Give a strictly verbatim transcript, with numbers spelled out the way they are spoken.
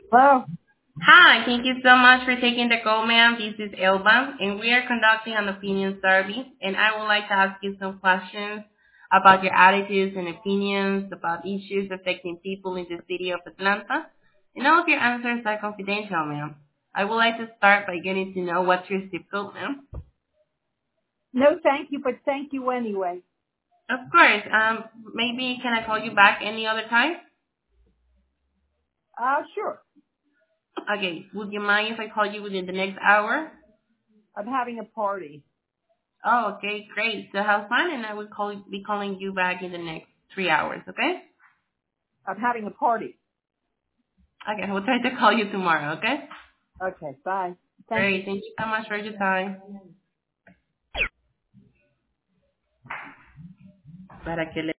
Hello. Hi, thank you so much for taking the call, ma'am. This is Elba, and we are conducting an opinion survey, and I would like to ask you some questions about your attitudes and opinions about issues affecting people in the city of Atlanta. And all of your answers are confidential, ma'am. I would like to start by getting to know what's your zip code, ma'am. No, thank you, but thank you anyway. Of course. Um, maybe can I call you back any other time? Uh, sure. Okay. Would you mind if I call you within the next hour? I'm having a party. Oh, okay, great. So have fun, and I will call be calling you back in the next three hours. Okay? I'm having a party. Okay, I will try to call you tomorrow. Okay? Okay, bye. Thank you. Great. Thank you so much for your time. Para que le